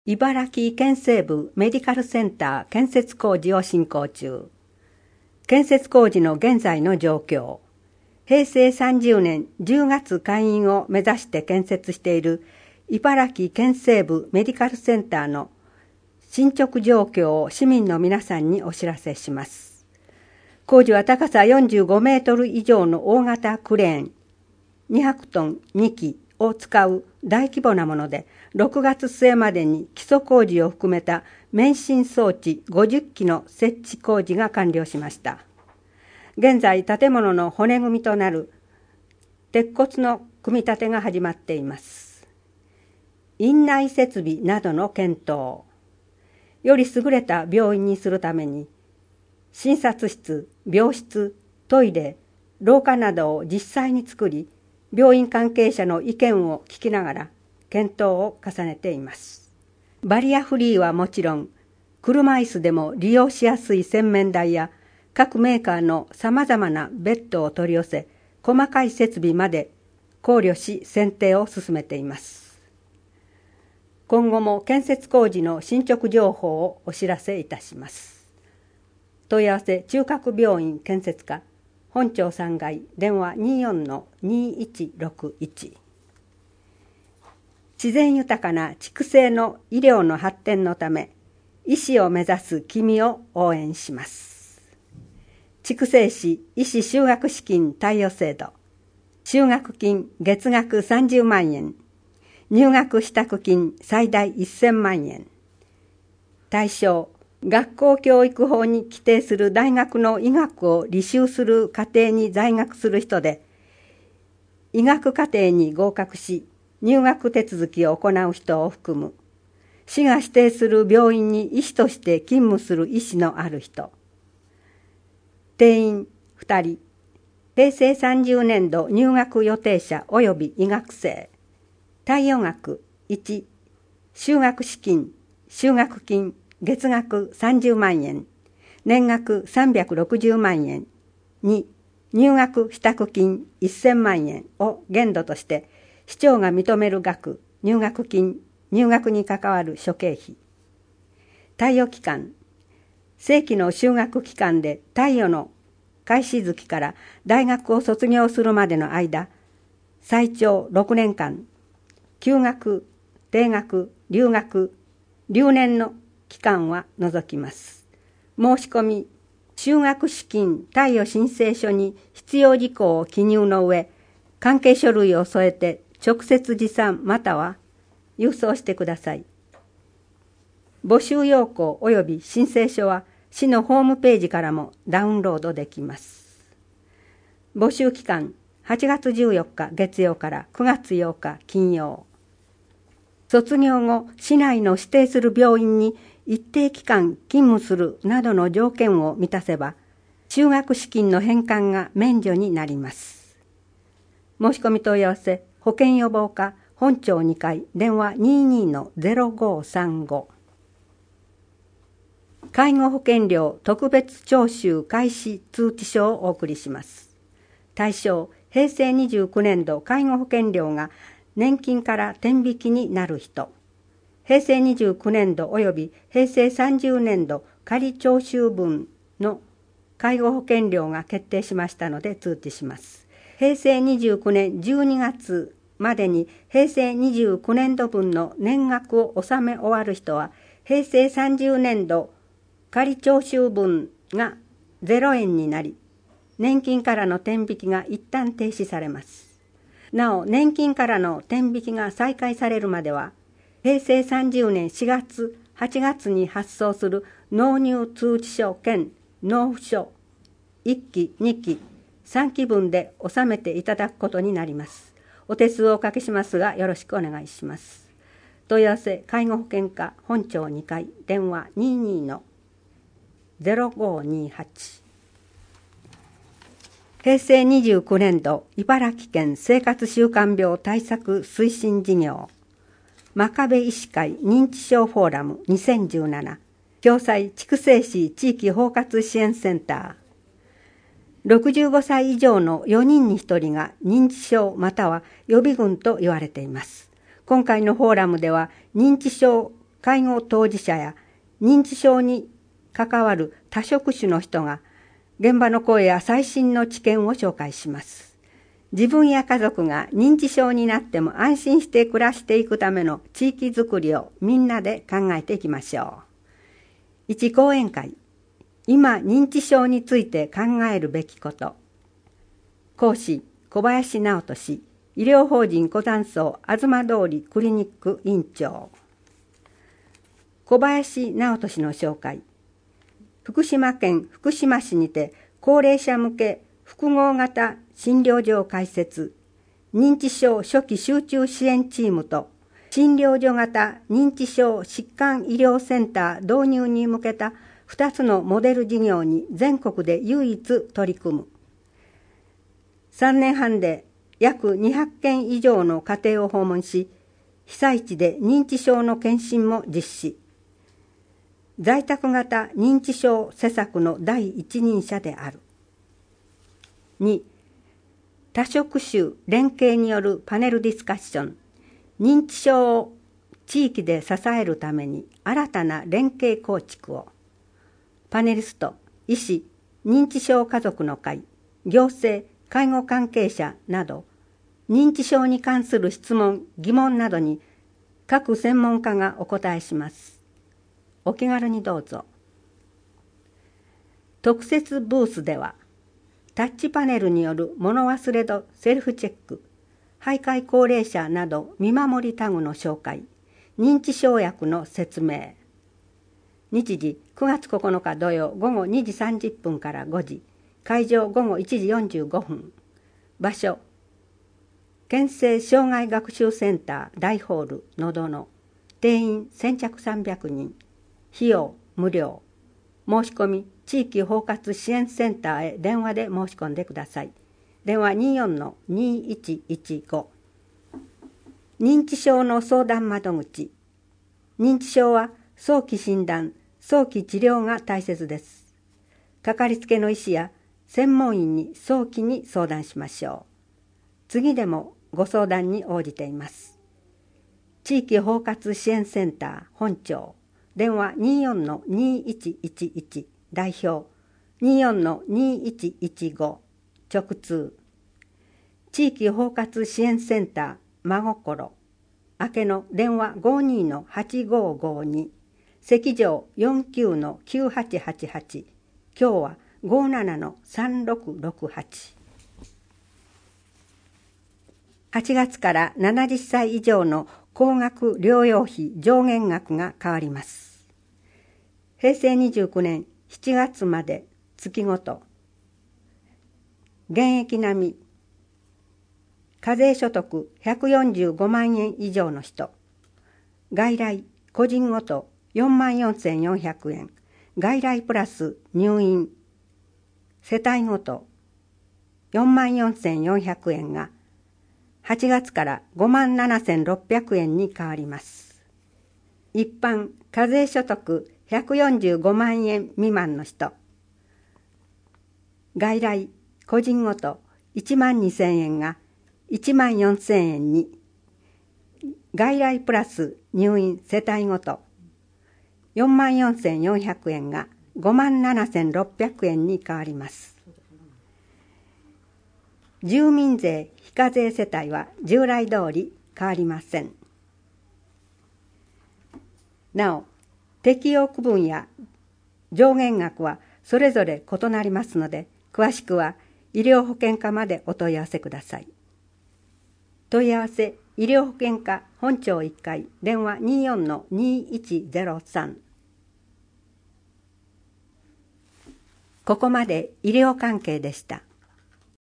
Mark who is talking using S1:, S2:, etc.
S1: 茨城県西部メディカルセンター建設工事を進行中。建設工事の現在の状況。平成30年10月開院を目指して建設している茨城県西部メディカルセンターの進捗状況を市民の皆さんにお知らせします。工事は高さ45メートル以上の大型クレーン200トン2機を使う大規模なもので、6月末までに基礎工事を含めた免震装置50基の設置工事が完了しました。現在、建物の骨組みとなる鉄骨の組み立てが始まっています。院内設備などの検討。より優れた病院にするために、診察室、病室、トイレ、廊下などを実際に作り、病院関係者の意見を聞きながら検討を重ねています。バリアフリーはもちろん、車椅子でも利用しやすい洗面台や各メーカーのさまざまなベッドを取り寄せ、細かい設備まで考慮し選定を進めています。今後も建設工事の進捗情報をお知らせいたします。問い合わせ中核病院建設課本町3階電話 24-2161。自然豊かな畜生の医療の発展のため、医師を目指す君を応援します。畜生士医師就学資金貸与制度。就学金月額30万円。入学支度金最大1000万円。対象、学校教育法に規定する大学の医学を履修する課程に在学する人で、医学課程に合格し、入学手続きを行う人を含む、市が指定する病院に医師として勤務する医師のある人、定員2人、平成30年度入学予定者及び医学生、貸与額1、就学資金、就学金、月額30万円、年額360万円、2、入学支度金1000万円を限度として、市長が認める額、入学金、入学に関わる諸経費。貸与期間、正規の就学期間で貸与の開始月から大学を卒業するまでの間、最長6年間、休学、定額、留学、留年の期間は除きます。申し込み、就学資金貸与申請書に必要事項を記入の上、関係書類を添えて直接持参または郵送してください。募集要項及び申請書は市のホームページからもダウンロードできます。募集期間、8月14日月曜から9月8日金曜。卒業後、市内の指定する病院に一定期間勤務するなどの条件を満たせば、就学資金の返還が免除になります。申し込み問い合わせ、保健予防課本町2階電話 22-0535。介護保険料特別徴収開始通知書をお送りします。対象、平成29年度介護保険料が年金から天引きになる人。平成29年度及び平成30年度仮徴収分の介護保険料が決定しましたので通知します。平成29年12月までに平成29年度分の年額を納め終わる人は、平成30年度仮徴収分が0円になり、年金からの天引きが一旦停止されます。なお、年金からの天引きが再開されるまでは、平成30年4月、8月に発送する納入通知書兼納付書1期、2期、3期分で納めていただくことになります。お手数をおかけしますが、よろしくお願いします。問い合わせ、介護保険課本町2階電話 22-0528。平成29年度茨城県生活習慣病対策推進事業真壁医師会認知症フォーラム2017共済畜生士地域包括支援センター。65歳以上の4人に1人が認知症または予備軍と言われています。今回のフォーラムでは認知症介護当事者や認知症に関わる多職種の人が現場の声や最新の知見を紹介します。自分や家族が認知症になっても安心して暮らしていくための地域づくりをみんなで考えていきましょう。1講演会、今認知症について考えるべきこと。講師、小林直人、医療法人小山荘東通りクリニック院長。小林直人の紹介。福島県福島市にて高齢者向け複合型診療所を開設、認知症初期集中支援チームと診療所型認知症疾患医療センター導入に向けた2つのモデル事業に全国で唯一取り組む。3年半で約200件以上の家庭を訪問し、被災地で認知症の検診も実施。在宅型認知症施策の第一人者である。2、多職種連携によるパネルディスカッション。認知症を地域で支えるために新たな連携構築を。パネリスト、医師、認知症家族の会、行政、介護関係者など、認知症に関する質問、疑問などに各専門家がお答えします。お気軽にどうぞ。特設ブースでは、タッチパネルによる物忘れ度セルフチェック、徘徊高齢者など見守りタグの紹介、認知症薬の説明。日時9月9日土曜午後2時30分から5時、会場午後1時45分。場所、県政障害学習センター大ホールのどの、定員先着300人、費用無料。申し込み、地域包括支援センターへ電話で申し込んでください。電話 24-2115。認知症の相談窓口。認知症は早期診断、早期治療が大切です。かかりつけの医師や専門医に早期に相談しましょう。次でもご相談に応じています。地域包括支援センター本庁。電話 24-2111 代表 24-2115 直通。地域包括支援センター真心明けの電話 52-8552 赤条 49-9888 今日は 57-3668。8月から70歳以上の高額療養費上限額が変わります。平成29年7月まで月ごと、現役並み、課税所得145万円以上の人、外来個人ごと44,400円、外来プラス入院、世帯ごと44,400円が8月から57,600円に変わります。一般課税所得145万円未満の人、外来個人ごと12,000円が14,000円に、外来プラス入院世帯ごと44,400円が57,600円に変わります。住民税非課税世帯は従来通り変わりません。なお、適用区分や上限額はそれぞれ異なりますので、詳しくは医療保険課までお問い合わせください。問い合わせ医療保険課本庁1階電話 24-2103。ここまで医療関係でした。